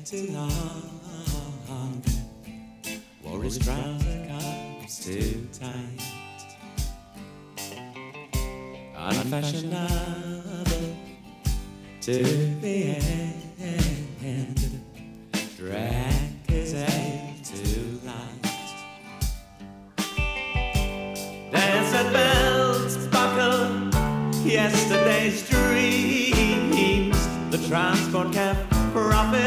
too long. Wore his trouser cuffs too tight. Unfashionable to the end. Drank his ale too light. Desert bells buckle yesterday's dreams. The transport cab profit